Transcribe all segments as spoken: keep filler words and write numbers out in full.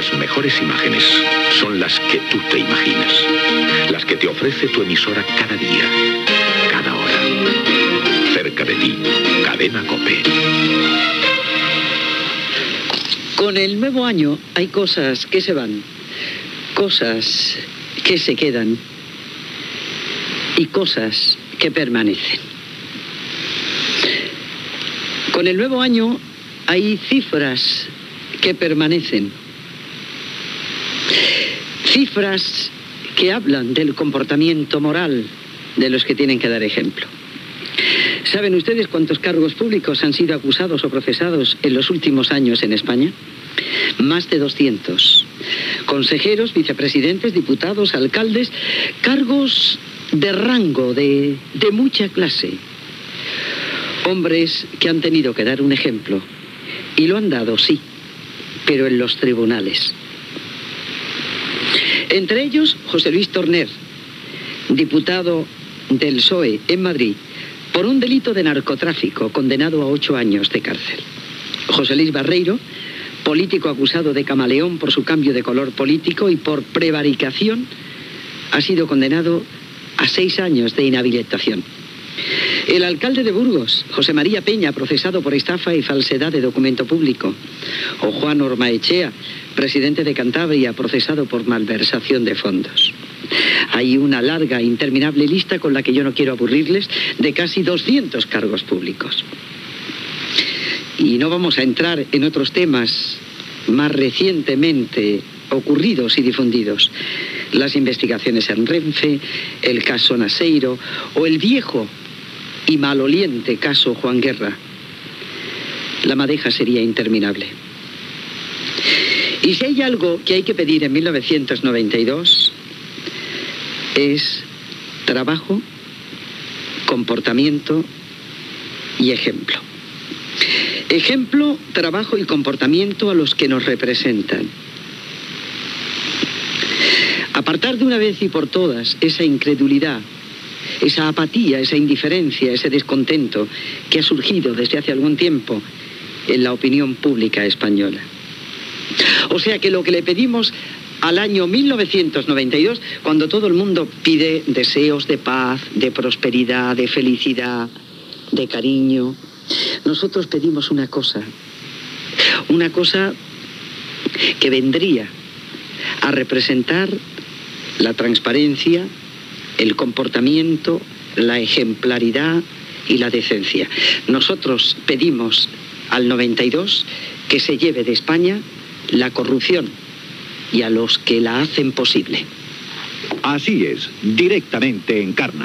Las mejores imágenes son las que tú te imaginas. Las que te ofrece tu emisora cada día, cada hora. Cerca de ti, Cadena COPE. Con el nuevo año hay cosas que se van, cosas que se quedan y cosas que permanecen. Con el nuevo año hay cifras que permanecen, cifras que hablan del comportamiento moral de los que tienen que dar ejemplo. ¿Saben ustedes cuántos cargos públicos han sido acusados o procesados en los últimos años en España? Más de doscientos. Consejeros, vicepresidentes, diputados, alcaldes, cargos de rango, de, de mucha clase. Hombres que han tenido que dar un ejemplo. Y lo han dado, sí, pero en los tribunales. Entre ellos, José Luis Torner, diputado del P S O E en Madrid, por un delito de narcotráfico, condenado a ocho años de cárcel. José Luis Barreiro, político acusado de camaleón por su cambio de color político y por prevaricación, ha sido condenado a seis años de inhabilitación. El alcalde de Burgos, José María Peña, procesado por estafa y falsedad de documento público. O Juan Ormaechea, presidente de Cantabria, procesado por malversación de fondos. Hay una larga, interminable lista, con la que yo no quiero aburrirles, de casi doscientos cargos públicos. Y no vamos a entrar en otros temas más recientemente ocurridos y difundidos. Las investigaciones en Renfe, el caso Naseiro o el viejo y maloliente caso Juan Guerra. La madeja sería interminable. Y si hay algo que hay que pedir en mil novecientos noventa y dos, es trabajo, comportamiento y ejemplo. Ejemplo, trabajo y comportamiento a los que nos representan. Apartar de una vez y por todas esa incredulidad, esa apatía, esa indiferencia, ese descontento que ha surgido desde hace algún tiempo en la opinión pública española. O sea que lo que le pedimos al año mil novecientos noventa y dos, cuando todo el mundo pide deseos de paz, de prosperidad, de felicidad, de cariño, nosotros pedimos una cosa, una cosa que vendría a representar la transparencia, el comportamiento, la ejemplaridad y la decencia. Nosotros pedimos al noventa y dos que se lleve de España la corrupción y a los que la hacen posible. Así es, directamente Encarna.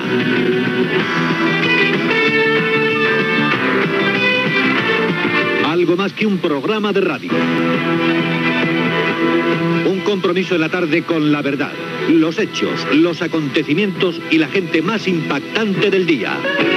Algo más que un programa de radio. Un compromiso en la tarde con la verdad, los hechos, los acontecimientos y la gente más impactante del día.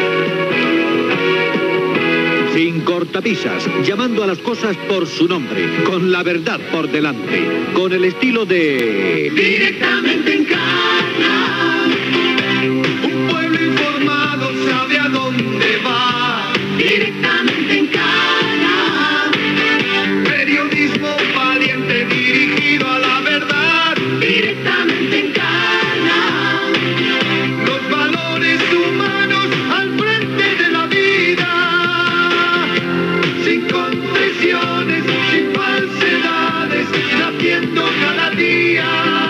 Sin cortapisas, llamando a las cosas por su nombre, con la verdad por delante, con el estilo de... Directamente Encarna. Un pueblo informado sabe a dónde va. Directamente Encarna. Periodismo valiente dirigido a la verdad. Directamente Encarna. Los valores humanos al frente de la vida. Sin concesiones, sin falsedades, naciendo cada día.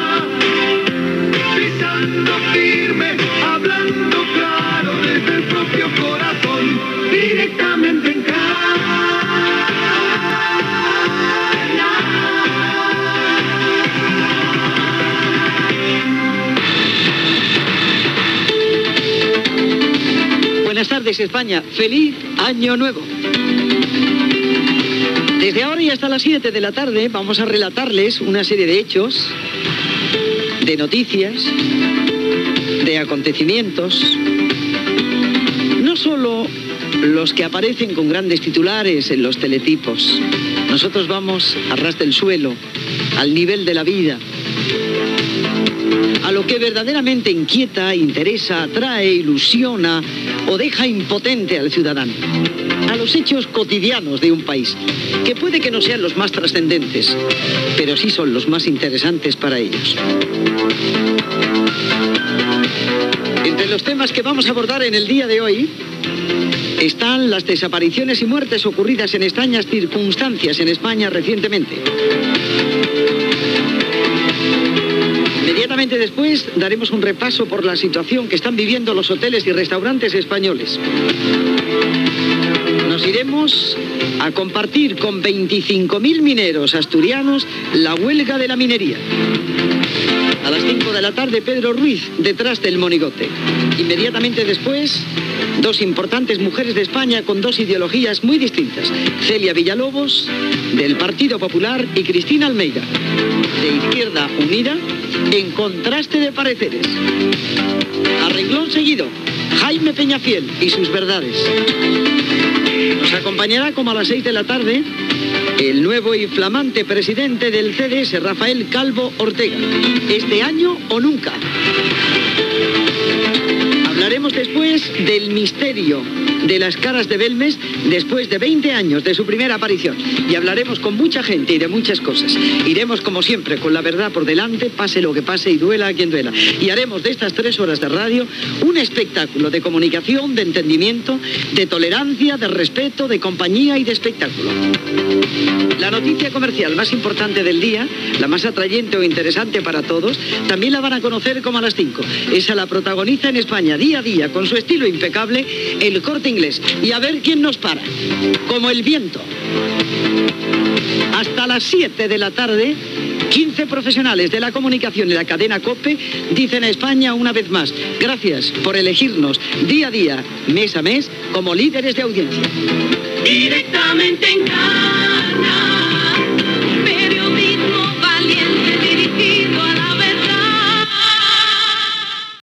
Pisando firme, hablando claro desde el propio corazón. Directamente en casa. Buenas tardes, España. ¡Feliz Año Nuevo! Desde ahora y hasta las siete de la tarde vamos a relatarles una serie de hechos, de noticias, de acontecimientos, no solo los que aparecen con grandes titulares en los teletipos. Nosotros vamos a ras del suelo, al nivel de la vida, a lo que verdaderamente inquieta, interesa, atrae, ilusiona o deja impotente al ciudadano, a los hechos cotidianos de un país, que puede que no sean los más trascendentes, pero sí son los más interesantes para ellos. Entre los temas que vamos a abordar en el día de hoy están las desapariciones y muertes ocurridas en extrañas circunstancias en España recientemente. Inmediatamente después daremos un repaso por la situación que están viviendo los hoteles y restaurantes españoles. Nos iremos a compartir con veinticinco mil mineros asturianos la huelga de la minería. A las cinco de la tarde, Pedro Ruiz, detrás del monigote. Inmediatamente después, dos importantes mujeres de España con dos ideologías muy distintas. Celia Villalobos, del Partido Popular, y Cristina Almeida, de Izquierda Unida, en contraste de pareceres. A renglón seguido, Jaime Peñafiel y sus verdades. Nos acompañará como a las seis de la tarde el nuevo y flamante presidente del C D S, Rafael Calvo Ortega. ¿Este año o nunca? Hablaremos después del misterio de las caras de Belmes después de veinte años de su primera aparición. Y hablaremos con mucha gente y de muchas cosas. Iremos, como siempre, con la verdad por delante, pase lo que pase y duela a quien duela. Y haremos de estas tres horas de radio un espectáculo de comunicación, de entendimiento, de tolerancia, de respeto, de compañía y de espectáculo. La noticia comercial más importante del día, la más atrayente o interesante para todos, también la van a conocer como a las cinco. Esa la protagoniza en España día a día, con su estilo impecable, el Corte Inglés. Y a ver quién nos para. Como el viento. Hasta las siete de la tarde, quince profesionales de la comunicación y la cadena COPE dicen a España una vez más: gracias por elegirnos día a día, mes a mes, como líderes de audiencia. Directamente en Canal